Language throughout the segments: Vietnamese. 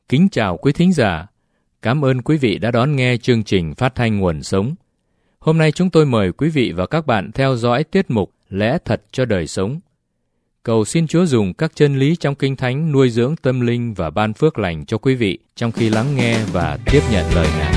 Kính chào quý thính giả. Cảm ơn quý vị đã đón nghe chương trình phát thanh Nguồn Sống. Hôm nay chúng tôi mời quý vị và các bạn theo dõi tiết mục Lẽ Thật cho Đời Sống. Cầu xin Chúa dùng các chân lý trong Kinh Thánh nuôi dưỡng tâm linh và ban phước lành cho quý vị trong khi lắng nghe và tiếp nhận lời Ngài.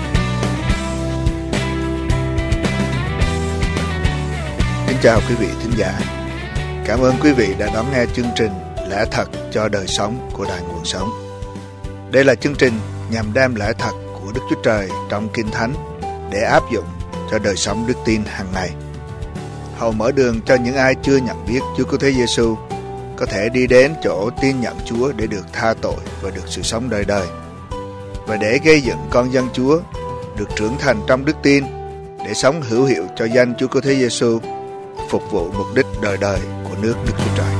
Kính chào quý vị thính giả. Cảm ơn quý vị đã đón nghe chương trình Lẽ Thật cho Đời Sống của Đài Nguồn Sống. Đây là chương trình nhằm đem lẽ thật của Đức Chúa Trời trong Kinh Thánh để áp dụng cho đời sống đức tin hàng ngày. Hầu mở đường cho những ai chưa nhận biết Chúa Cứu Thế Giêsu có thể đi đến chỗ tin nhận Chúa để được tha tội và được sự sống đời đời, và để gây dựng con dân Chúa được trưởng thành trong đức tin để sống hữu hiệu cho danh Chúa Cứu Thế Giêsu, phục vụ mục đích đời đời của nước Đức Chúa Trời.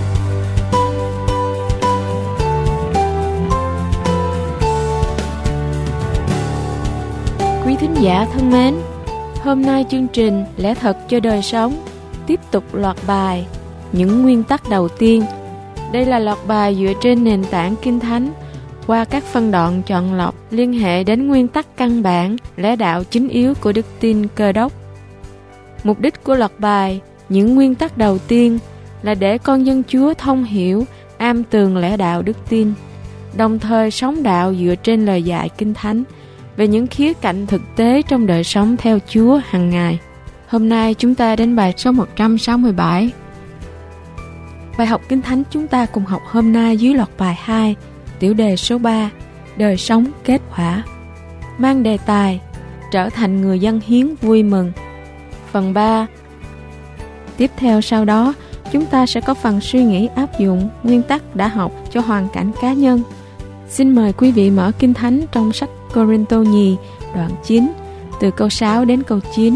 Quý thính giả thân mến, hôm nay chương trình Lẽ Thật cho Đời Sống tiếp tục loạt bài Những nguyên tắc đầu tiên. Đây là loạt bài dựa trên nền tảng Kinh Thánh qua các phân đoạn chọn lọc liên hệ đến nguyên tắc căn bản, lẽ đạo chính yếu của đức tin Cơ Đốc. Mục đích của loạt bài Những nguyên tắc đầu tiên là để con dân Chúa thông hiểu, am tường lẽ đạo đức tin, đồng thời sống đạo dựa trên lời dạy Kinh Thánh về những khía cạnh thực tế trong đời sống theo Chúa hàng ngày. Hôm nay chúng ta đến bài số 167. Bài học Kinh Thánh chúng ta cùng học hôm nay dưới loạt bài 2, tiểu đề số 3, đời sống kết quả, mang đề tài trở thành người dân hiến vui mừng. Phần 3. Tiếp theo sau đó, chúng ta sẽ có phần suy nghĩ áp dụng nguyên tắc đã học cho hoàn cảnh cá nhân. Xin mời quý vị mở Kinh Thánh trong sách Cô-rinh-tô nhì đoạn 9 từ câu 6 đến câu 9.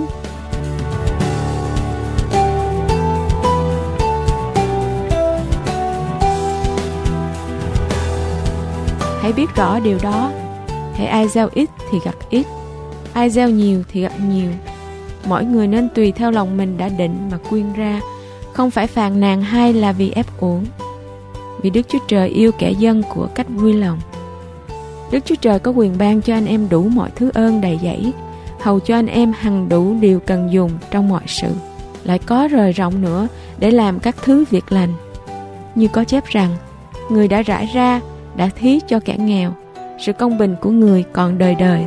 Hãy biết rõ điều đó, hễ ai gieo ít thì gặt ít, ai gieo nhiều thì gặt nhiều. Mỗi người nên tùy theo lòng mình đã định mà quyên ra, không phải phàn nàn hay là vì ép uổng. Vì Đức Chúa Trời yêu kẻ dân của cách vui lòng. Đức Chúa Trời có quyền ban cho anh em đủ mọi thứ ơn đầy dẫy, hầu cho anh em hằng đủ điều cần dùng trong mọi sự, lại có rời rộng nữa để làm các thứ việc lành. Như có chép rằng, người đã rải ra, đã thí cho kẻ nghèo, sự công bình của người còn đời đời.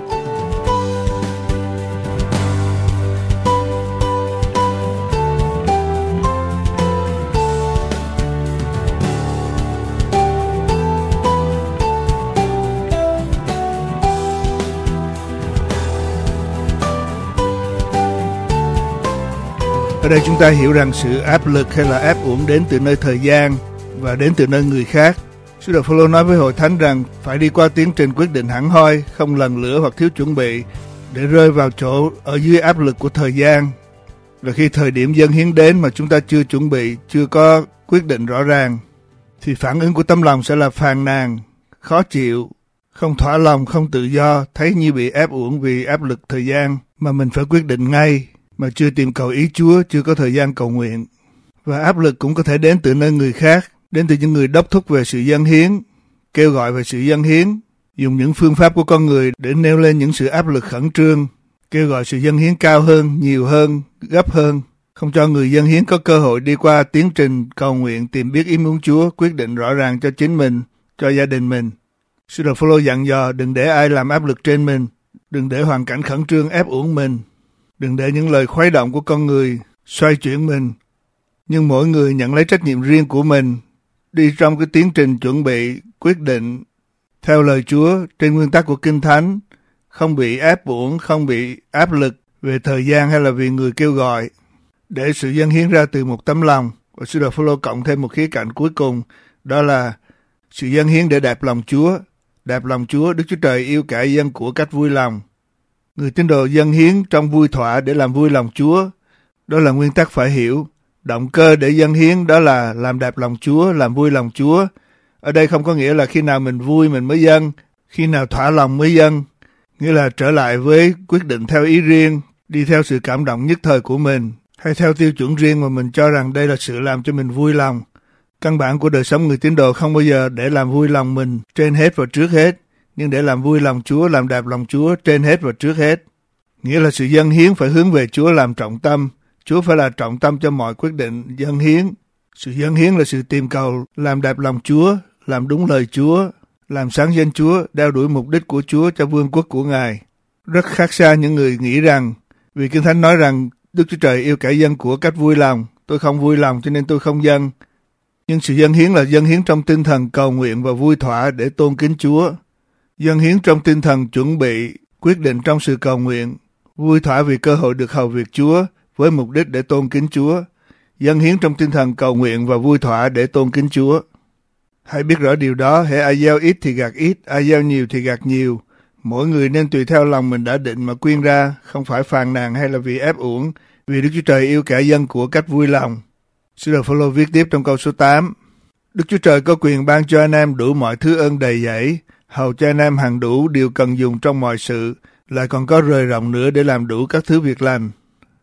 Ở đây chúng ta hiểu rằng sự áp lực hay là ép uổng đến từ nơi thời gian và đến từ nơi người khác. Sứ đồ Phêrô nói với hội thánh rằng phải đi qua tiến trình quyết định hẳn hoi, không lần lữa hoặc thiếu chuẩn bị, để rơi vào chỗ ở dưới áp lực của thời gian. Và khi thời điểm dâng hiến đến mà chúng ta chưa chuẩn bị, chưa có quyết định rõ ràng, thì phản ứng của tấm lòng sẽ là phàn nàn, khó chịu, không thỏa lòng, không tự do, thấy như bị ép uổng vì áp lực thời gian mà mình phải quyết định ngay, mà chưa tìm cầu ý Chúa, chưa có thời gian cầu nguyện. Và áp lực cũng có thể đến từ nơi người khác, đến từ những người đốc thúc về sự dâng hiến, kêu gọi về sự dâng hiến, dùng những phương pháp của con người để nêu lên những sự áp lực khẩn trương, kêu gọi sự dâng hiến cao hơn, nhiều hơn, gấp hơn, không cho người dâng hiến có cơ hội đi qua tiến trình cầu nguyện, tìm biết ý muốn Chúa, quyết định rõ ràng cho chính mình, cho gia đình mình. Sứ đồ Phêrô dặn dò đừng để ai làm áp lực trên mình, đừng để hoàn cảnh khẩn trương ép uổng mình, đừng để những lời khuấy động của con người xoay chuyển mình. Nhưng mỗi người nhận lấy trách nhiệm riêng của mình, đi trong cái tiến trình chuẩn bị, quyết định theo lời Chúa trên nguyên tắc của Kinh Thánh, không bị ép uổng, không bị áp lực về thời gian hay là vì người kêu gọi, để sự dâng hiến ra từ một tấm lòng. Và sứ đồ Phêrô cộng thêm một khía cạnh cuối cùng, đó là sự dâng hiến để đẹp lòng Chúa. Đẹp lòng Chúa, Đức Chúa Trời yêu kẻ dân của cách vui lòng. Người tín đồ dâng hiến trong vui thỏa để làm vui lòng Chúa. Đó là nguyên tắc phải hiểu. Động cơ để dâng hiến đó là làm đẹp lòng Chúa, làm vui lòng Chúa. Ở đây không có nghĩa là khi nào mình vui mình mới dâng, khi nào thỏa lòng mới dâng. Nghĩa là trở lại với quyết định theo ý riêng, đi theo sự cảm động nhất thời của mình, hay theo tiêu chuẩn riêng mà mình cho rằng đây là sự làm cho mình vui lòng. Căn bản của đời sống người tín đồ không bao giờ để làm vui lòng mình trên hết và trước hết. nhưng để làm vui lòng Chúa, làm đẹp lòng Chúa trên hết và trước hết. Nghĩa là sự dâng hiến phải hướng về Chúa làm trọng tâm. Chúa phải là trọng tâm cho mọi quyết định dâng hiến. Sự dâng hiến là sự tìm cầu làm đẹp lòng Chúa, làm đúng lời Chúa, làm sáng danh Chúa, đeo đuổi mục đích của Chúa cho vương quốc của Ngài. Rất khác xa những người nghĩ rằng, vì Kinh Thánh nói rằng Đức Chúa Trời yêu kẻ dâng của cách vui lòng, tôi không vui lòng cho nên tôi không dâng. Nhưng sự dâng hiến là dâng hiến trong tinh thần cầu nguyện và vui thỏa để tôn kính Chúa. Dâng hiến trong tinh thần chuẩn bị, quyết định trong sự cầu nguyện, vui thỏa vì cơ hội được hầu việc Chúa với mục đích để tôn kính Chúa. Dâng hiến trong tinh thần cầu nguyện và vui thỏa để tôn kính Chúa. Hãy biết rõ điều đó, hễ ai gieo ít thì gặt ít, ai gieo nhiều thì gặt nhiều. Mỗi người nên tùy theo lòng mình đã định mà quyên ra, không phải phàn nàn hay là vì ép uổng, vì Đức Chúa Trời yêu kẻ dâng của cách vui lòng. Sứ đồ Phôlô viết tiếp trong câu số 8. Đức Chúa Trời có quyền ban cho anh em đủ mọi thứ ơn đầy dẫy, hầu cho anh em hằng đủ điều cần dùng trong mọi sự, lại còn có rời rộng nữa để làm đủ các thứ việc lành.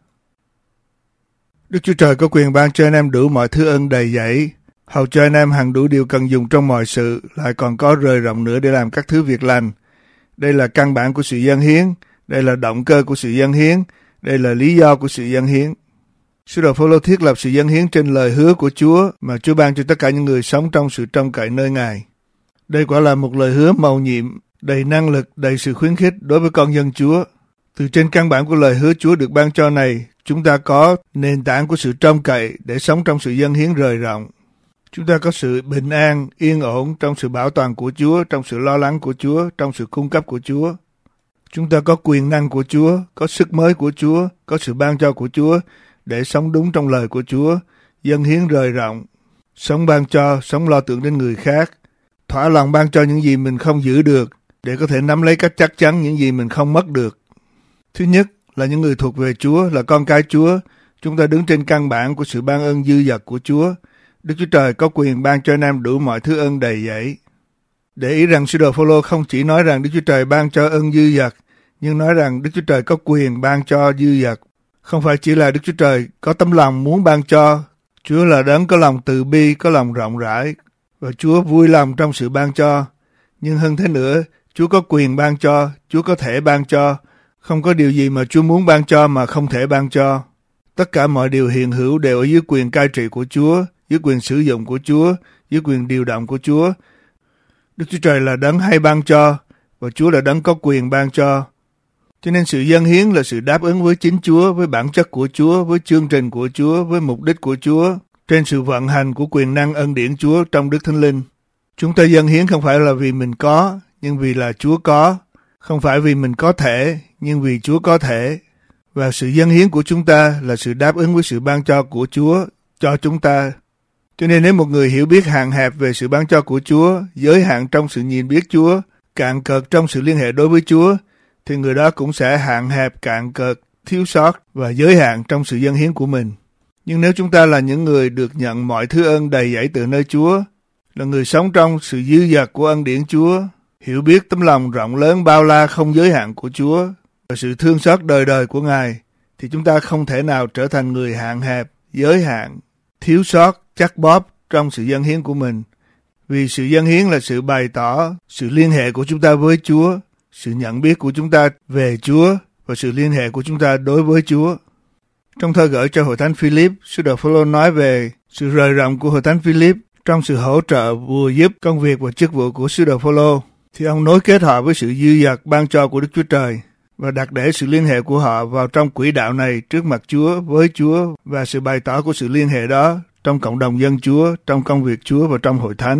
Đức Chúa Trời có quyền ban cho anh em đủ mọi thứ ơn đầy dẫy, hầu cho anh em hằng đủ điều cần dùng trong mọi sự, lại còn có rời rộng nữa để làm các thứ việc lành. Đây là căn bản của sự dâng hiến, đây là động cơ của sự dâng hiến, đây là lý do của sự dâng hiến. Sứ đồ Phôlô thiết lập sự dâng hiến trên lời hứa của Chúa mà Chúa ban cho tất cả những người sống trong sự trông cậy nơi Ngài. Đây quả là một lời hứa mầu nhiệm, đầy năng lực, đầy sự khuyến khích đối với con dân Chúa. Từ trên căn bản của lời hứa Chúa được ban cho này, chúng ta có nền tảng của sự trông cậy để sống trong sự dâng hiến rời rộng. Chúng ta có sự bình an, yên ổn trong sự bảo toàn của Chúa, trong sự lo lắng của Chúa, trong sự cung cấp của Chúa. Chúng ta có quyền năng của Chúa, có sức mới của Chúa, có sự ban cho của Chúa để sống đúng trong lời của Chúa, dâng hiến rời rộng, sống ban cho, sống lo tưởng đến người khác, thỏa lòng ban cho những gì mình không giữ được để có thể nắm lấy cách chắc chắn những gì mình không mất được. Thứ nhất là những người thuộc về Chúa, là con cái Chúa, chúng ta đứng trên căn bản của sự ban ơn dư dật của Chúa. Đức Chúa Trời có quyền ban cho anh em đủ mọi thứ ơn đầy dẫy. Để ý rằng sứ đồ Phôlô không chỉ nói rằng Đức Chúa Trời ban cho ơn dư dật, nhưng nói rằng Đức Chúa Trời có quyền ban cho dư dật. Không phải chỉ là Đức Chúa Trời có tấm lòng muốn ban cho, Chúa là đấng có lòng từ bi, có lòng rộng rãi, và Chúa vui lòng trong sự ban cho. Nhưng hơn thế nữa, Chúa có quyền ban cho, Chúa có thể ban cho. Không có điều gì mà Chúa muốn ban cho mà không thể ban cho. Tất cả mọi điều hiện hữu đều ở dưới quyền cai trị của Chúa, dưới quyền sử dụng của Chúa, dưới quyền điều động của Chúa. Đức Chúa Trời là đấng hay ban cho, và Chúa là đấng có quyền ban cho. Cho nên sự dâng hiến là sự đáp ứng với chính Chúa, với bản chất của Chúa, với chương trình của Chúa, với mục đích của Chúa, trên sự vận hành của quyền năng ân điển Chúa trong Đức Thánh Linh. Chúng ta dâng hiến không phải là vì mình có, nhưng vì là Chúa có. Không phải vì mình có thể, nhưng vì Chúa có thể. Và sự dâng hiến của chúng ta là sự đáp ứng với sự ban cho của Chúa cho chúng ta. Cho nên nếu một người hiểu biết hạn hẹp về sự ban cho của Chúa, giới hạn trong sự nhìn biết Chúa, cạn cợt trong sự liên hệ đối với Chúa, thì người đó cũng sẽ hạn hẹp, cạn cợt, thiếu sót và giới hạn trong sự dâng hiến của mình. Nhưng nếu chúng ta là những người được nhận mọi thứ ơn đầy dẫy từ nơi Chúa, là người sống trong sự dư dật của ân điển Chúa, hiểu biết tấm lòng rộng lớn bao la không giới hạn của Chúa và sự thương xót đời đời của Ngài, thì chúng ta không thể nào trở thành người hạn hẹp, giới hạn, thiếu sót, chắc bóp trong sự dâng hiến của mình. Vì sự dâng hiến là sự bày tỏ sự liên hệ của chúng ta với Chúa, sự nhận biết của chúng ta về Chúa và sự liên hệ của chúng ta đối với Chúa. Trong thơ gửi cho Hội Thánh Philip, sứ đồ Phôlô nói về sự rời rộng của Hội Thánh Philip trong sự hỗ trợ vừa giúp công việc và chức vụ của sứ đồ Phôlô, thì ông nối kết họ với sự dư dật ban cho của Đức Chúa Trời và đặt để sự liên hệ của họ vào trong quỹ đạo này trước mặt Chúa, với Chúa và sự bày tỏ của sự liên hệ đó trong cộng đồng dân Chúa, trong công việc Chúa và trong Hội Thánh.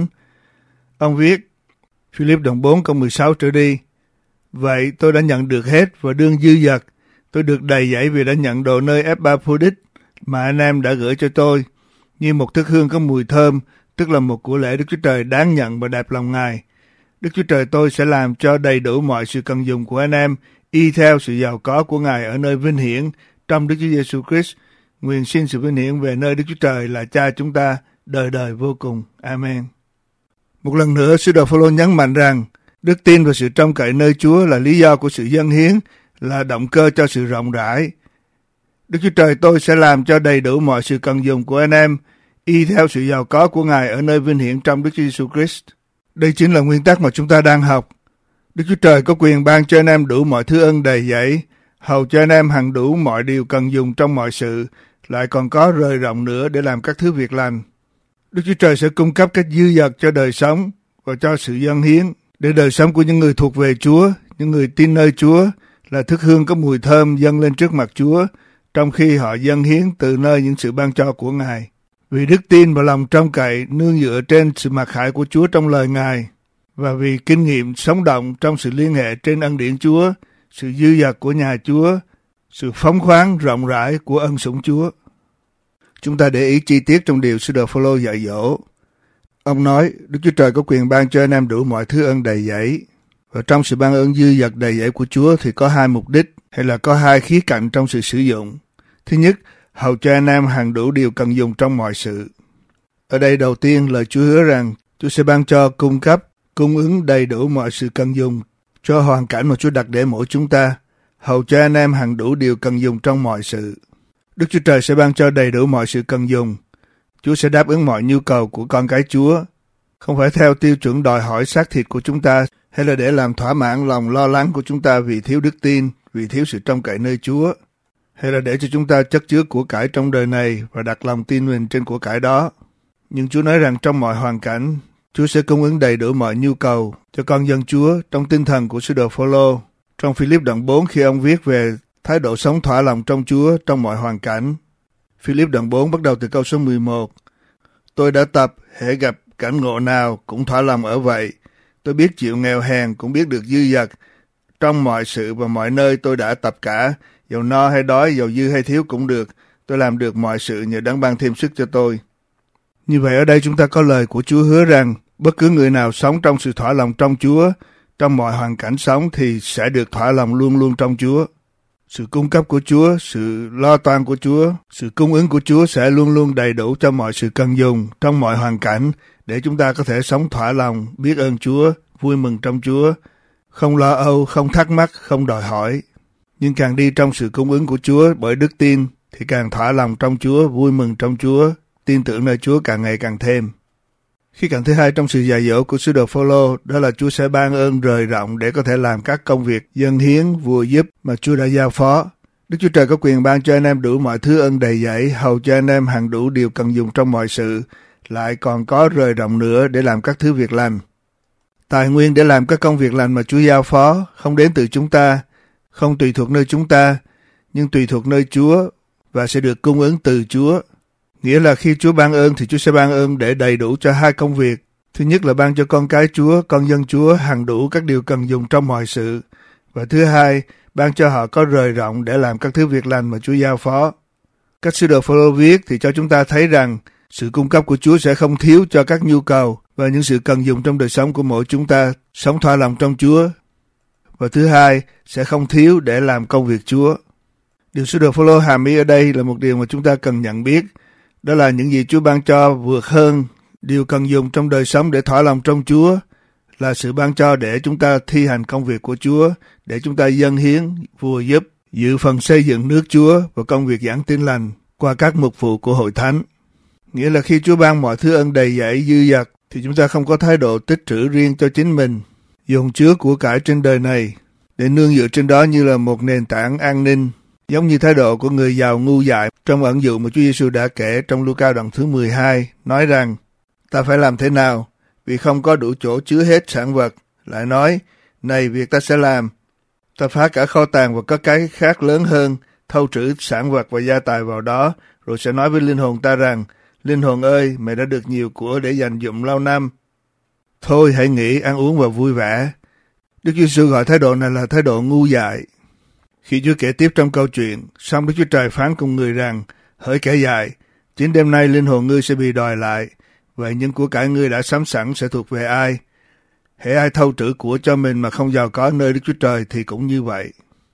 Ông viết, Philip đoạn 4 câu 16 trở đi, vậy tôi đã nhận được hết và đương dư dật, tôi được đầy dẫy vì đã nhận đồ nơi Epaphroditus mà anh em đã gửi cho tôi, như một thức hương có mùi thơm, tức là một của lễ Đức Chúa Trời đáng nhận và đẹp lòng Ngài. Đức Chúa Trời tôi sẽ làm cho đầy đủ mọi sự cần dùng của anh em, y theo sự giàu có của Ngài ở nơi vinh hiển trong Đức Chúa Giêsu Christ. Nguyện xin sự vinh hiển về nơi Đức Chúa Trời là Cha chúng ta đời đời vô cùng. Amen. Một lần nữa, sứ đồ Phôlô nhấn mạnh rằng đức tin và sự trông cậy nơi Chúa là lý do của sự dâng hiến, là động cơ cho sự rộng rãi. Đức Chúa Trời tôi sẽ làm cho đầy đủ mọi sự cần dùng của anh em, y theo sự giàu có của Ngài ở nơi vinh hiển trong Đức Chúa Giêsu Christ. Đây chính là nguyên tắc mà chúng ta đang học. Đức Chúa Trời có quyền ban cho anh em đủ mọi thứ ân đầy dẫy, hầu cho anh em hằng đủ mọi điều cần dùng trong mọi sự, lại còn có rời rộng nữa để làm các thứ việc lành. Đức Chúa Trời sẽ cung cấp các dư dật cho đời sống và cho sự dâng hiến, để đời sống của những người thuộc về Chúa, những người tin nơi Chúa, là thức hương có mùi thơm dâng lên trước mặt Chúa, trong khi họ dâng hiến từ nơi những sự ban cho của Ngài. Vì đức tin và lòng trông cậy nương dựa trên sự mặc khải của Chúa trong lời Ngài, và vì kinh nghiệm sống động trong sự liên hệ trên ân điển Chúa, sự dư dật của nhà Chúa, sự phóng khoáng rộng rãi của ân sủng Chúa. Chúng ta để ý chi tiết trong điều sứ đồ Phôlô dạy dỗ. Ông nói, Đức Chúa Trời có quyền ban cho anh em đủ mọi thứ ân đầy dẫy. Và trong sự ban ơn dư dật đầy dẫy của Chúa thì có hai mục đích, hay là có hai khía cạnh trong sự sử dụng. Thứ nhất, hầu cho anh em hằng đủ điều cần dùng trong mọi sự. Ở đây đầu tiên, lời Chúa hứa rằng Chúa sẽ ban cho cung ứng đầy đủ mọi sự cần dùng cho hoàn cảnh mà Chúa đặt để mỗi chúng ta, hầu cho anh em hằng đủ điều cần dùng trong mọi sự. Đức Chúa Trời sẽ ban cho đầy đủ mọi sự cần dùng. Chúa sẽ đáp ứng mọi nhu cầu của con cái Chúa, không phải theo tiêu chuẩn đòi hỏi xác thịt của chúng ta, hay là để làm thỏa mãn lòng lo lắng của chúng ta vì thiếu đức tin, vì thiếu sự trông cậy nơi Chúa, hay là để cho chúng ta chất chứa của cải trong đời này và đặt lòng tin mình trên của cải đó. Nhưng Chúa nói rằng trong mọi hoàn cảnh, Chúa sẽ cung ứng đầy đủ mọi nhu cầu cho con dân Chúa trong tinh thần của sứ đồ Phôlô. Trong Philip đoạn 4 khi ông viết về thái độ sống thỏa lòng trong Chúa trong mọi hoàn cảnh. Philip đoạn 4 bắt đầu từ câu số 11. Tôi đã tập, hễ gặp cảnh ngộ nào cũng thỏa lòng ở vậy. Tôi biết chịu nghèo hèn, cũng biết được dư dật. Trong mọi sự và mọi nơi tôi đã tập cả, dầu no hay đói, dầu dư hay thiếu cũng được. Tôi làm được mọi sự nhờ Đấng ban thêm sức cho tôi. Như vậy ở đây chúng ta có lời của Chúa hứa rằng bất cứ người nào sống trong sự thỏa lòng trong Chúa, trong mọi hoàn cảnh sống thì sẽ được thỏa lòng luôn luôn trong Chúa. Sự cung cấp của Chúa, sự lo toan của Chúa, sự cung ứng của Chúa sẽ luôn luôn đầy đủ cho mọi sự cần dùng trong mọi hoàn cảnh để chúng ta có thể sống thỏa lòng, biết ơn Chúa, vui mừng trong Chúa, không lo âu, không thắc mắc, không đòi hỏi. Nhưng càng đi trong sự cung ứng của Chúa bởi đức tin thì càng thỏa lòng trong Chúa, vui mừng trong Chúa, tin tưởng nơi Chúa càng ngày càng thêm. Khía cạnh thứ hai trong sự dạy dỗ của sứ đồ Phôlô đó là Chúa sẽ ban ơn rời rộng để có thể làm các công việc dâng hiến, vùa giúp mà Chúa đã giao phó. Đức Chúa Trời có quyền ban cho anh em đủ mọi thứ ân đầy dẫy, hầu cho anh em hằng đủ điều cần dùng trong mọi sự, lại còn có rời rộng nữa để làm các thứ việc lành. Tài nguyên để làm các công việc lành mà Chúa giao phó không đến từ chúng ta, không tùy thuộc nơi chúng ta, nhưng tùy thuộc nơi Chúa và sẽ được cung ứng từ Chúa. Nghĩa là khi Chúa ban ơn thì Chúa sẽ ban ơn để đầy đủ cho hai công việc. Thứ nhất là ban cho con cái Chúa, con dân Chúa hằng đủ các điều cần dùng trong mọi sự. Và thứ hai, ban cho họ có rời rộng để làm các thứ việc lành mà Chúa giao phó. Cách sứ đồ Phôlô viết thì cho chúng ta thấy rằng sự cung cấp của Chúa sẽ không thiếu cho các nhu cầu và những sự cần dùng trong đời sống của mỗi chúng ta sống thỏa lòng trong Chúa. Và thứ hai, sẽ không thiếu để làm công việc Chúa. Điều sứ đồ Phôlô hàm ý ở đây là một điều mà chúng ta cần nhận biết. Đó là những gì Chúa ban cho vượt hơn điều cần dùng trong đời sống để thỏa lòng trong Chúa, là sự ban cho để chúng ta thi hành công việc của Chúa, để chúng ta dâng hiến, vùa giúp, dự phần xây dựng nước Chúa và công việc giảng tin lành qua các mục vụ của hội thánh. Nghĩa là khi Chúa ban mọi thứ ân đầy dẫy dư dật thì chúng ta không có thái độ tích trữ riêng cho chính mình, dùng chứa của cải trên đời này để nương dựa trên đó như là một nền tảng an ninh, giống như thái độ của người giàu ngu dại trong ẩn dụ mà Chúa Giêsu đã kể trong Luca đoạn thứ 12, nói rằng ta phải làm thế nào vì không có đủ chỗ chứa hết sản vật, lại nói này việc ta sẽ làm, ta phá cả kho tàng và có cái khác lớn hơn, thâu trữ sản vật và gia tài vào đó, rồi sẽ nói với linh hồn ta rằng linh hồn ơi, mày đã được nhiều của để dành dụm lâu năm, thôi hãy nghỉ, ăn uống và vui vẻ. Đức Chúa Giêsu gọi thái độ này là thái độ ngu dại. Khi Chúa kể tiếp trong câu chuyện, xong Đức Chúa Trời phán cùng người rằng, hỡi kẻ dại, chính đêm nay linh hồn ngươi sẽ bị đòi lại, vậy những của cải ngươi đã sắm sẵn sẽ thuộc về ai? Hễ ai thâu trữ của cho mình mà không giàu có nơi Đức Chúa Trời thì cũng như vậy.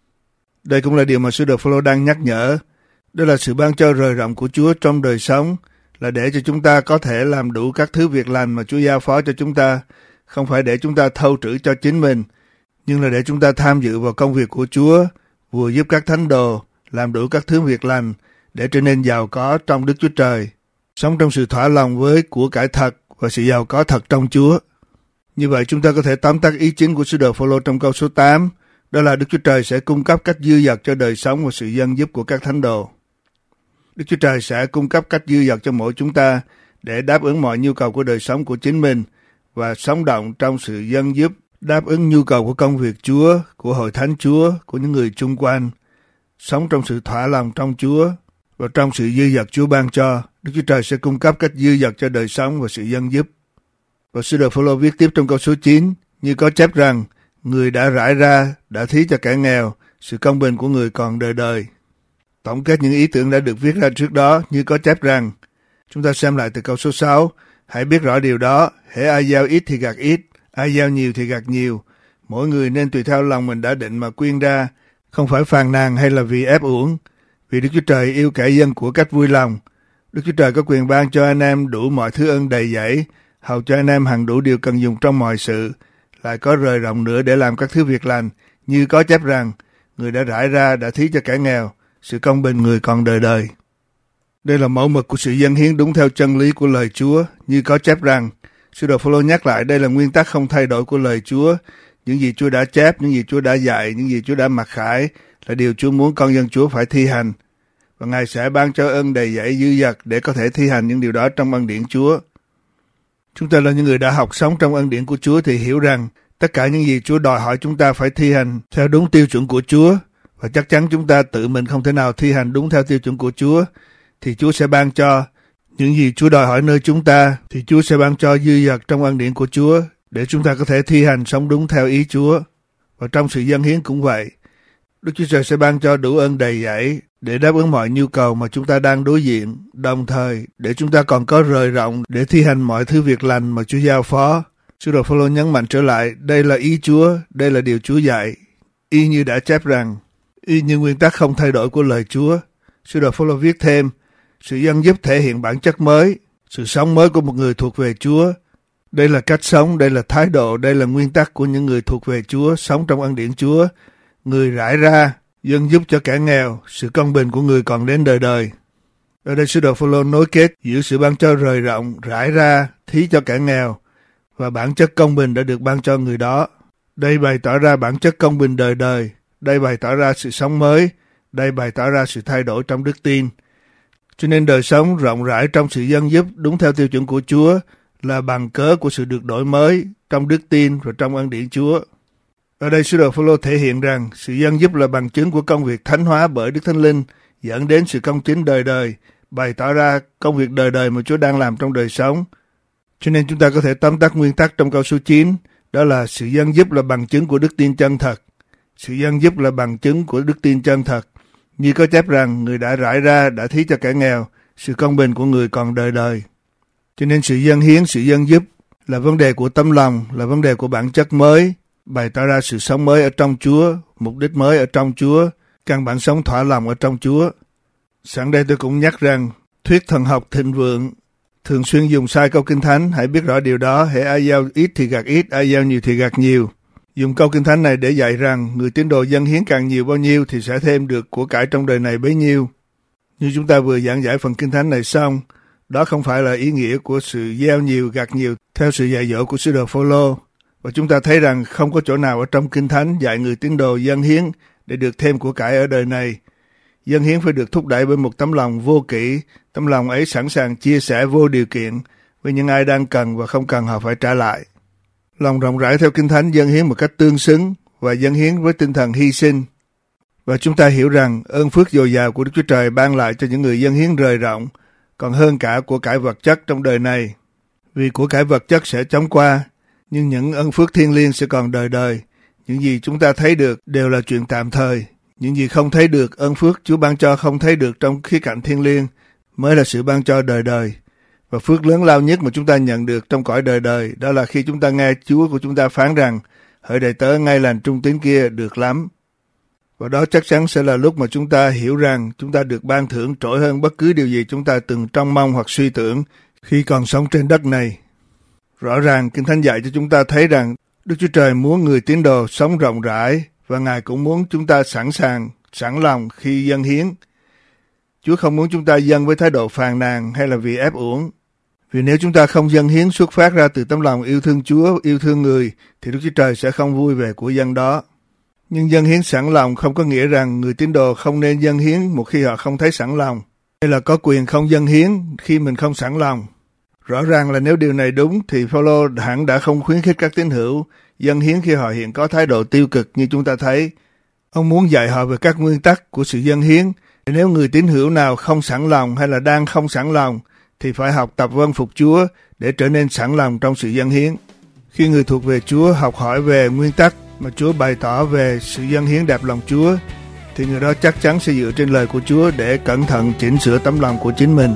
Đây cũng là điều mà sứ đồ Phôlô đang nhắc nhở. Đó là sự ban cho rời rộng của Chúa trong đời sống, là để cho chúng ta có thể làm đủ các thứ việc lành mà Chúa giao phó cho chúng ta, không phải để chúng ta thâu trữ cho chính mình, nhưng là để chúng ta tham dự vào công việc của Chúa, vừa giúp các thánh đồ, làm đủ các thứ việc lành, để trở nên giàu có trong Đức Chúa Trời, sống trong sự thỏa lòng với của cải thật và sự giàu có thật trong Chúa. Như vậy chúng ta có thể tóm tắt ý chính của sứ đồ Phôlô trong câu số 8, đó là Đức Chúa Trời sẽ cung cấp cách dư dật cho đời sống và sự dâng giúp của các thánh đồ. Đức Chúa Trời sẽ cung cấp cách dư dật cho mỗi chúng ta để đáp ứng mọi nhu cầu của đời sống của chính mình và sống động trong sự dâng giúp, đáp ứng nhu cầu của công việc Chúa, của hội thánh Chúa, của những người chung quanh, sống trong sự thỏa lòng trong Chúa và trong sự dư dật Chúa ban cho. Đức Chúa Trời sẽ cung cấp cách dư dật cho đời sống và sự dâng giúp. Và sứ đồ Phôlô viết tiếp trong câu số 9, như có chép rằng, người đã rải ra, đã thí cho kẻ nghèo, sự công bình của người còn đời đời. Tổng kết những ý tưởng đã được viết ra trước đó, như có chép rằng, chúng ta xem lại từ câu số 6, hãy biết rõ điều đó, hễ ai gieo ít thì gặt ít, ai gieo nhiều thì gặt nhiều. Mỗi người nên tùy theo lòng mình đã định mà quyên ra, không phải phàn nàn hay là vì ép uổng. Vì Đức Chúa Trời yêu kẻ dân của cách vui lòng. Đức Chúa Trời có quyền ban cho anh em đủ mọi thứ ân đầy dẫy, hầu cho anh em hằng đủ điều cần dùng trong mọi sự, lại có rời rộng nữa để làm các thứ việc lành, như có chép rằng, người đã rải ra, đã thí cho kẻ nghèo, sự công bình người còn đời đời. Đây là mẫu mực của sự dâng hiến đúng theo chân lý của lời Chúa, như có chép rằng, sứ đồ Phôlô nhắc lại đây là nguyên tắc không thay đổi của lời Chúa. Những gì Chúa đã chép, những gì Chúa đã dạy, những gì Chúa đã mặc khải là điều Chúa muốn con dân Chúa phải thi hành. Và Ngài sẽ ban cho ơn đầy dẫy dư dật để có thể thi hành những điều đó trong ân điển Chúa. Chúng ta là những người đã học sống trong ân điển của Chúa thì hiểu rằng tất cả những gì Chúa đòi hỏi chúng ta phải thi hành theo đúng tiêu chuẩn của Chúa, và chắc chắn chúng ta tự mình không thể nào thi hành đúng theo tiêu chuẩn của Chúa, thì Chúa sẽ ban cho những gì Chúa đòi hỏi nơi chúng ta, thì Chúa sẽ ban cho dư dật trong ân điển của Chúa để chúng ta có thể thi hành sống đúng theo ý Chúa. Và trong sự dâng hiến cũng vậy, Đức Chúa Trời sẽ ban cho đủ ơn đầy dẫy để đáp ứng mọi nhu cầu mà chúng ta đang đối diện, đồng thời để chúng ta còn có rời rộng để thi hành mọi thứ việc lành mà Chúa giao phó. Sứ đồ Phôlô nhấn mạnh trở lại, đây là ý Chúa, đây là điều Chúa dạy, y như đã chép rằng, y như nguyên tắc không thay đổi của lời Chúa. Sứ đồ Phôlô viết thêm, sự dâng giúp thể hiện bản chất mới, sự sống mới của một người thuộc về Chúa. Đây là cách sống, đây là thái độ, đây là nguyên tắc của những người thuộc về Chúa, sống trong ân điển Chúa. Người rải ra, dâng giúp cho kẻ nghèo, sự công bình của người còn đến đời đời. Ở đây sứ đồ Phôlô nối kết giữa sự ban cho rời rộng, rải ra, thí cho kẻ nghèo, và bản chất công bình đã được ban cho người đó. Đây bày tỏ ra bản chất công bình đời đời, đây bày tỏ ra sự sống mới, đây bày tỏ ra sự thay đổi trong đức tin. Cho nên đời sống rộng rãi trong sự dâng giúp đúng theo tiêu chuẩn của Chúa là bằng cớ của sự được đổi mới trong đức tin và trong ân điển Chúa. Ở đây sứ đồ Phôlô thể hiện rằng sự dâng giúp là bằng chứng của công việc thánh hóa bởi Đức Thánh Linh dẫn đến sự công chính đời đời, bày tỏ ra công việc đời đời mà Chúa đang làm trong đời sống. Cho nên chúng ta có thể tóm tắt nguyên tắc trong câu số 9, đó là sự dâng giúp là bằng chứng của đức tin chân thật. Sự dâng giúp là bằng chứng của đức tin chân thật. Như có chép rằng, người đã rải ra, đã thí cho kẻ nghèo, sự công bình của người còn đời đời. Cho nên sự dâng hiến, sự dâng giúp là vấn đề của tấm lòng, là vấn đề của bản chất mới, bày tỏ ra sự sống mới ở trong Chúa, mục đích mới ở trong Chúa, căn bản sống thỏa lòng ở trong Chúa. Sẵn đây tôi cũng nhắc rằng, thuyết thần học thịnh vượng thường xuyên dùng sai câu Kinh Thánh, hãy biết rõ điều đó, hễ ai gieo ít thì gặt ít, ai gieo nhiều thì gặt nhiều. Dùng câu Kinh Thánh này để dạy rằng người tín đồ dâng hiến càng nhiều bao nhiêu thì sẽ thêm được của cải trong đời này bấy nhiêu. Như chúng ta vừa giảng giải phần Kinh Thánh này xong, đó không phải là ý nghĩa của sự gieo nhiều gặt nhiều theo sự dạy dỗ của sứ đồ Phôlô. Và chúng ta thấy rằng không có chỗ nào ở trong Kinh Thánh dạy người tín đồ dâng hiến để được thêm của cải ở đời này. Dâng hiến phải được thúc đẩy bởi một tấm lòng vô kỷ, tấm lòng ấy sẵn sàng chia sẻ vô điều kiện với những ai đang cần và không cần họ phải trả lại. Lòng rộng rãi theo Kinh Thánh dâng hiến một cách tương xứng và dâng hiến với tinh thần hy sinh. Và chúng ta hiểu rằng ơn phước dồi dào của Đức Chúa Trời ban lại cho những người dâng hiến rời rộng còn hơn cả của cải vật chất trong đời này. Vì của cải vật chất sẽ chóng qua, nhưng những ân phước thiêng liêng sẽ còn đời đời. Những gì chúng ta thấy được đều là chuyện tạm thời. Những gì không thấy được, ân phước Chúa ban cho không thấy được trong khía cạnh thiêng liêng mới là sự ban cho đời đời. Và phước lớn lao nhất mà chúng ta nhận được trong cõi đời đời đó là khi chúng ta nghe Chúa của chúng ta phán rằng hỡi đầy tớ ngay lành trung tín kia được lắm. Và đó chắc chắn sẽ là lúc mà chúng ta hiểu rằng chúng ta được ban thưởng trội hơn bất cứ điều gì chúng ta từng trông mong hoặc suy tưởng khi còn sống trên đất này. Rõ ràng Kinh Thánh dạy cho chúng ta thấy rằng Đức Chúa Trời muốn người tín đồ sống rộng rãi và Ngài cũng muốn chúng ta sẵn sàng, sẵn lòng khi dâng hiến. Chúa không muốn chúng ta dâng với thái độ phàn nàn hay là vì ép uổng. Vì nếu chúng ta không dâng hiến xuất phát ra từ tấm lòng yêu thương Chúa, yêu thương người, thì Đức Chúa Trời sẽ không vui về của dân đó. Nhưng dâng hiến sẵn lòng không có nghĩa rằng người tín đồ không nên dâng hiến một khi họ không thấy sẵn lòng, hay là có quyền không dâng hiến khi mình không sẵn lòng. Rõ ràng là nếu điều này đúng thì Phaolô hẳn đã không khuyến khích các tín hữu dâng hiến khi họ hiện có thái độ tiêu cực như chúng ta thấy. Ông muốn dạy họ về các nguyên tắc của sự dâng hiến. Nếu người tín hữu nào không sẵn lòng hay là đang không sẵn lòng thì phải học tập vâng phục Chúa để trở nên sẵn lòng trong sự dâng hiến. Khi người thuộc về Chúa học hỏi về nguyên tắc mà Chúa bày tỏ về sự dâng hiến đẹp lòng Chúa, thì người đó chắc chắn sẽ dựa trên lời của Chúa để cẩn thận chỉnh sửa tấm lòng của chính mình.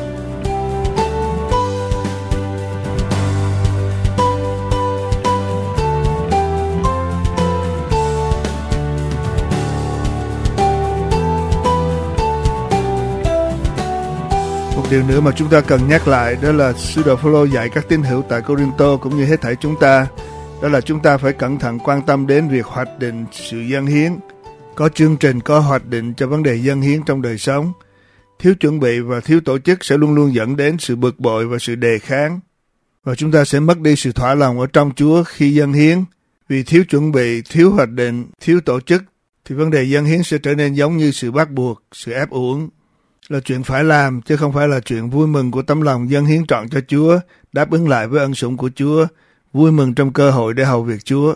Điều nữa mà chúng ta cần nhắc lại đó là sứ đồ Phaolô dạy các tín hữu tại Cô-rinh-tô cũng như hết thảy chúng ta, đó là chúng ta phải cẩn thận quan tâm đến việc hoạch định sự dâng hiến, có chương trình, có hoạch định cho vấn đề dâng hiến trong đời sống. Thiếu chuẩn bị và thiếu tổ chức sẽ luôn luôn dẫn đến sự bực bội và sự đề kháng, và chúng ta sẽ mất đi sự thỏa lòng ở trong Chúa khi dâng hiến. Vì thiếu chuẩn bị, thiếu hoạch định, thiếu tổ chức thì vấn đề dâng hiến sẽ trở nên giống như sự bắt buộc, sự ép uổng. Là chuyện phải làm, chứ không phải là chuyện vui mừng của tấm lòng dâng hiến trọn cho Chúa, đáp ứng lại với ân sủng của Chúa, vui mừng trong cơ hội để hầu việc Chúa.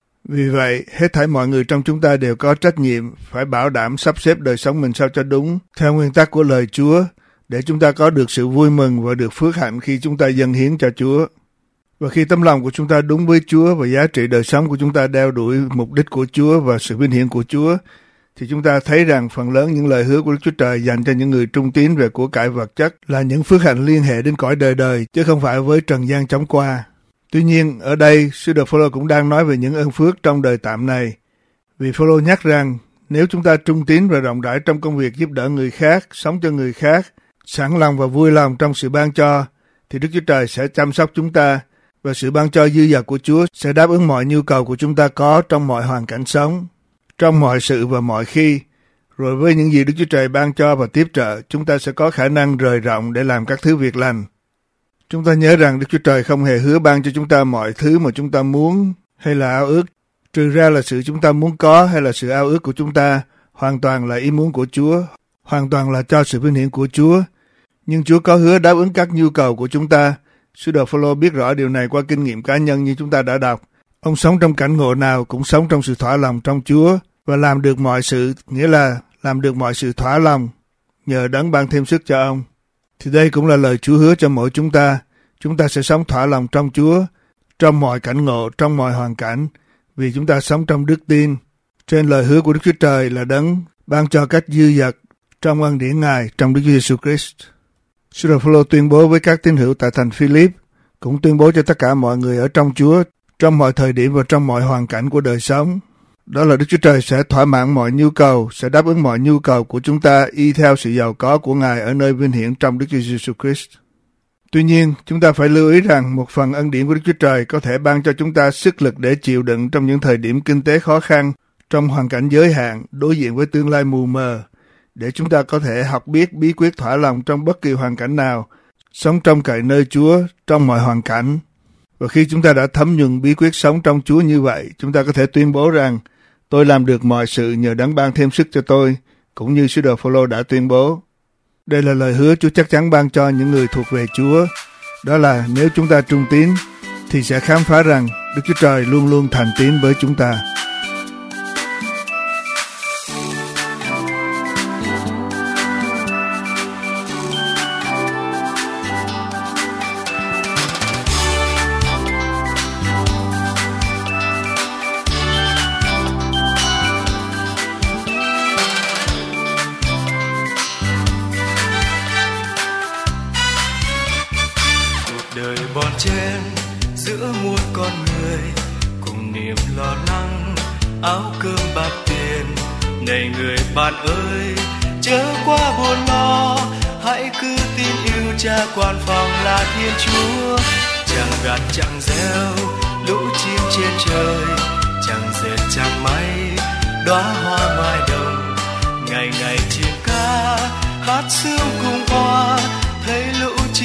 Vì vậy, hết thảy mọi người trong chúng ta đều có trách nhiệm phải bảo đảm sắp xếp đời sống mình sao cho đúng, theo nguyên tắc của lời Chúa, để chúng ta có được sự vui mừng và được phước hạnh khi chúng ta dâng hiến cho Chúa. Và khi tấm lòng của chúng ta đúng với Chúa và giá trị đời sống của chúng ta đeo đuổi mục đích của Chúa và sự vinh hiển của Chúa, thì chúng ta thấy rằng phần lớn những lời hứa của Đức Chúa Trời dành cho những người trung tín về của cải vật chất là những phước hạnh liên hệ đến cõi đời đời, chứ không phải với trần gian chóng qua. Tuy nhiên, ở đây, sứ đồ Phaolô cũng đang nói về những ơn phước trong đời tạm này. Vì Phaolô nhắc rằng, nếu chúng ta trung tín và rộng rãi trong công việc giúp đỡ người khác, sống cho người khác, sẵn lòng và vui lòng trong sự ban cho, thì Đức Chúa Trời sẽ chăm sóc chúng ta, và sự ban cho dư dật của Chúa sẽ đáp ứng mọi nhu cầu của chúng ta có trong mọi hoàn cảnh sống, trong mọi sự và mọi khi. Rồi với những gì Đức Chúa Trời ban cho và tiếp trợ, chúng ta sẽ có khả năng rời rộng để làm các thứ việc lành. Chúng ta nhớ rằng Đức Chúa Trời không hề hứa ban cho chúng ta mọi thứ mà chúng ta muốn hay là ao ước, trừ ra là sự chúng ta muốn có hay là sự ao ước của chúng ta hoàn toàn là ý muốn của Chúa, hoàn toàn là cho sự vinh hiển của Chúa. Nhưng Chúa có hứa đáp ứng các nhu cầu của chúng ta. Sứ đồ Phaolô biết rõ điều này qua kinh nghiệm cá nhân như chúng ta đã đọc. Ông sống trong cảnh ngộ nào cũng sống trong sự thỏa lòng trong Chúa và làm được mọi sự, nghĩa là làm được mọi sự thỏa lòng nhờ Đấng ban thêm sức cho ông. Thì đây cũng là lời Chúa hứa cho mỗi chúng ta. Chúng ta sẽ sống thỏa lòng trong Chúa, trong mọi cảnh ngộ, trong mọi hoàn cảnh, vì chúng ta sống trong đức tin. Trên lời hứa của Đức Chúa Trời là Đấng ban cho cách dư dật trong ân điển Ngài trong Đức Chúa Giêsu Christ. Sứ đồ Phaolô tuyên bố với các tín hữu tại thành Philip, cũng tuyên bố cho tất cả mọi người ở trong Chúa, trong mọi thời điểm và trong mọi hoàn cảnh của đời sống. Đó là Đức Chúa Trời sẽ thỏa mãn mọi nhu cầu, sẽ đáp ứng mọi nhu cầu của chúng ta y theo sự giàu có của Ngài ở nơi vinh hiển trong Đức Chúa Giêsu Christ. Tuy nhiên, chúng ta phải lưu ý rằng một phần ân điển của Đức Chúa Trời có thể ban cho chúng ta sức lực để chịu đựng trong những thời điểm kinh tế khó khăn, trong hoàn cảnh giới hạn, đối diện với tương lai mù mờ, để chúng ta có thể học biết bí quyết thỏa lòng trong bất kỳ hoàn cảnh nào, sống trông cậy nơi Chúa trong mọi hoàn cảnh. Và khi chúng ta đã thấm nhuần bí quyết sống trong Chúa như vậy, chúng ta có thể tuyên bố rằng tôi làm được mọi sự nhờ Đấng ban thêm sức cho tôi, cũng như sứ đồ Phaolô đã tuyên bố. Đây là lời hứa Chúa chắc chắn ban cho những người thuộc về Chúa. Đó là nếu chúng ta trung tín, thì sẽ khám phá rằng Đức Chúa Trời luôn luôn thành tín với chúng ta. Áo cơm bạc tiền, này người bạn ơi, chớ quá buồn lo, hãy cứ tin yêu Cha quan phòng là Thiên Chúa. Chẳng gặt chẳng gieo, lũ chim trên trời, chẳng dệt chẳng may, đóa hoa ngoài đồng. Ngày ngày chim ca, hát sướng cùng hoa, thấy lũ chim nói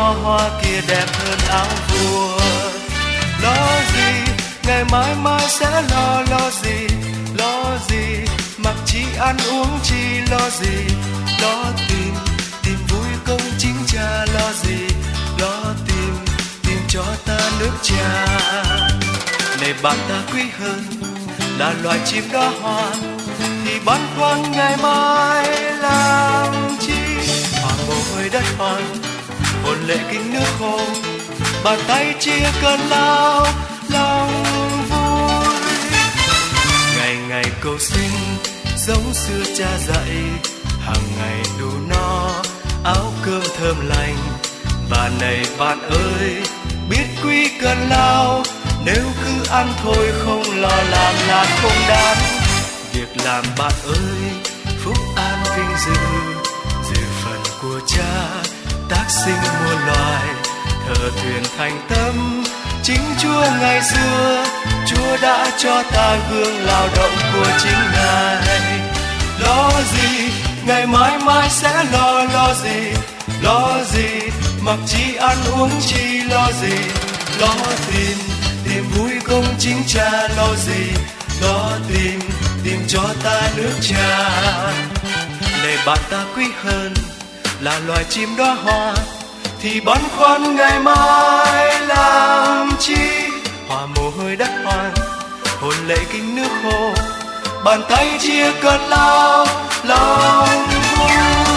đóa hoa kia đẹp hơn áo vua. Lo gì ngày mãi mãi sẽ lo gì, mặc chi ăn uống chi lo gì, lo tìm vui công chính cha lo gì, lo tìm cho ta nước cha. Này bạn ta quý hơn là loài chim đóa hoa, thì băn khoăn ngày mai làm chi. Hòa mồ hôi đất hoang, hồn lệ kinh nước khô, bàn tay chia cơn lao lòng vui. Ngày ngày cầu xin giống xưa cha dạy, hàng ngày đủ no áo cơm thơm lành. Và này bạn ơi, biết quý cơn lao, nếu cứ ăn thôi không lo làm là không đáng. Việc làm bạn ơi, phúc an vinh dự phần của cha tác sinh muôn loài. Thờ thuyền thành tâm chính Chúa ngày xưa, Chúa đã cho ta gương lao động của chính Ngài. Lo gì ngày mãi mãi sẽ lo gì, mặc chi ăn uống chi lo gì, lo tìm vui công chính cha lo gì, lo tìm cho ta nước cha. Này bạn ta quý hơn là loài chim đóa hoa, thì băn khoăn ngày mai làm chi. Hòa mồ hôi đất hoang, hồn lệ kinh nước khô, bàn tay chia cơn lao lòng vui.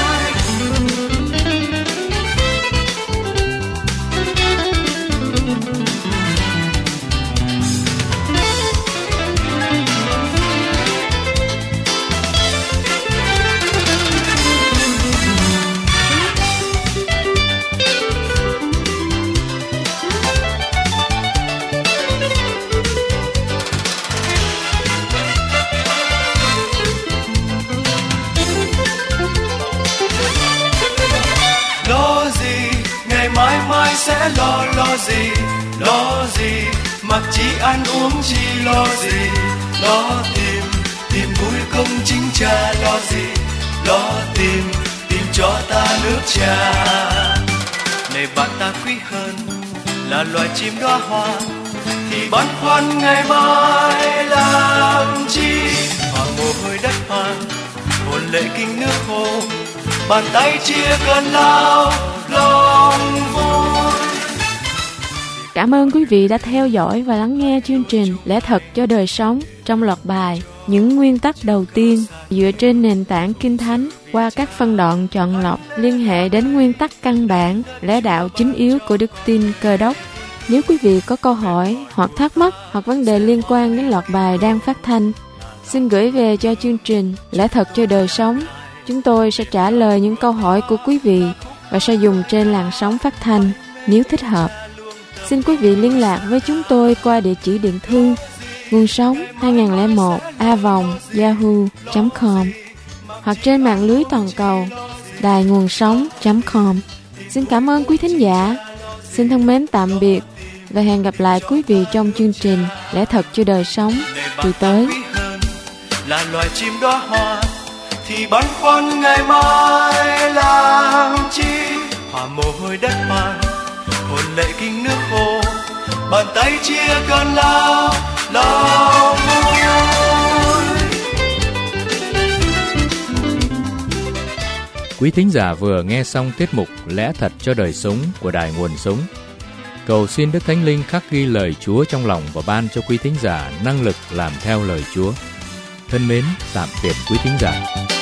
Sẽ lo gì, mặc chi ăn uống chi lo gì, lo tìm vui công chính cha lo gì, lo tìm cho ta nước cha. Này bạn ta quý hơn là loài chim đóa hoa, thì băn khoăn ngày mai làm chi. Hòa mồ hôi đất hoang, hồn lệ kinh nước khô, bàn tay chia cơn lao lòng vui. Cảm ơn quý vị đã theo dõi và lắng nghe chương trình Lẽ Thật cho Đời Sống trong loạt bài Những Nguyên Tắc Đầu Tiên dựa trên nền tảng Kinh Thánh qua các phân đoạn chọn lọc liên hệ đến nguyên tắc căn bản, lẽ đạo chính yếu của đức tin Cơ Đốc. Nếu quý vị có câu hỏi hoặc thắc mắc hoặc vấn đề liên quan đến loạt bài đang phát thanh, xin gửi về cho chương trình Lẽ Thật cho Đời Sống. Chúng tôi sẽ trả lời những câu hỏi của quý vị và sẽ dùng trên làn sóng phát thanh nếu thích hợp. Xin quý vị liên lạc với chúng tôi qua địa chỉ điện thư nguồn sống 2001a@yahoo.com hoặc trên mạng lưới toàn cầu đài nguồn sống.com. Xin cảm ơn quý thính giả. Xin thân mến tạm biệt và hẹn gặp lại quý vị trong chương trình Lẽ Thật cho Đời Sống kỳ tới. Là loài chim đóa hoa, thì băn khoăn ngày mai làm chi. Hòa mồ hôi đất hoang, hồn lệ kinh nước khô, bàn tay chia cơn lao lòng vui. Quý thính giả vừa nghe xong tiết mục Lẽ Thật cho Đời Sống của Đài Nguồn Sống. Cầu xin Đức Thánh Linh khắc ghi lời Chúa trong lòng và ban cho quý thính giả năng lực làm theo lời Chúa. Thân mến, tạm biệt quý thính giả.